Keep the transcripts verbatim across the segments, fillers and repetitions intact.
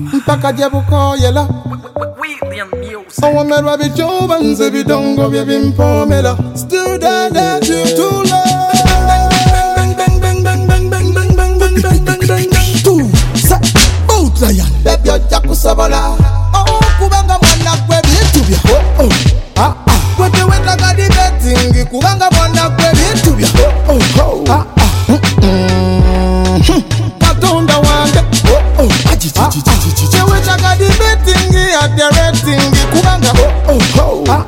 mpaka jebukoyela owomerwa bicuba nze bidongo bye bimpomela still there there till too late Lion, baby, ojja kusobola kubanga mwana gwe bintu bya oh oh ah ah kwete wetaga di betting kubanga mwana gwe bintu bya oh oh ah ah katonda wange oh oh aji aji aji aji wetaga di betting ya directing kubanga oh oh ah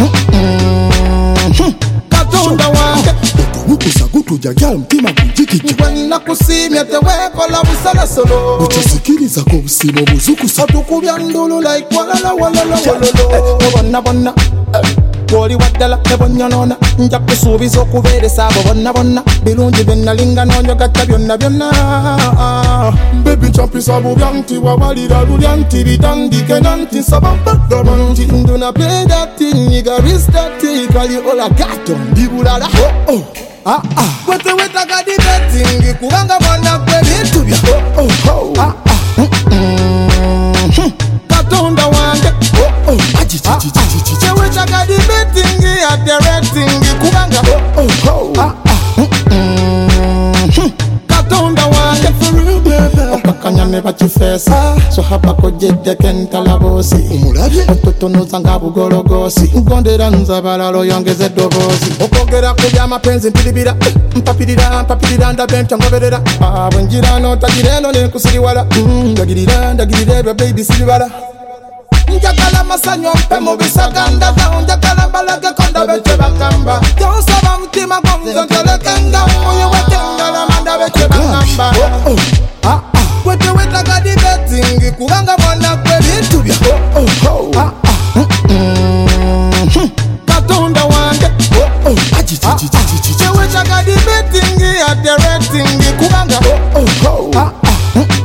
ah katonda wange ukusa gutuja gyal mtima kujikija wena kusimya tewekola busala solo uchasikiriza ko busimo buzuku satukubya ndulu like walala walala walolo bonna bonna Woli wadala ebonyonona nja kusubiza okubeeresa abo bonna bonna birungi bennalinga n'onjogata byonna byonna baby champisa bubyanti wawalira lulyanti bitandike nanti nsaba bagabanti nduna play that thing nigga risk that thing kali ola gato ndibulala oh oh ah ah kwete wetaga di betting kubanga mwana gwe bintu bya oh oh ah ah katonda wange oh oh aji aji aji aji wetaga di betting ya directing kubanga oh oh ah ah katonda wange for real baby okakanya ne bachifesa so hapa kojede kentalabosi umulabye ototonoza nga bugologosi ngondera nzabalalo yongeze dobozi okogera kubya mapenzi mpilibira mpapirira mpapirira ndabenta ngoberera abunjira no tagireno ne kusiriwala ndagirira ndagirira baby siribala njagala masanyo mpe mu bisaganda njagala balage konda beche bakamba yonsaba mutima gonzo telekenga oyo wetengala manda beche bakamba oh oh ah ah kwete wetaga di betting kubanga mwana gwe bintu bya oh oh ah ah katonda wange oh oh aji aji aji aji wetaga di betting ya directing kubanga oh oh ah ah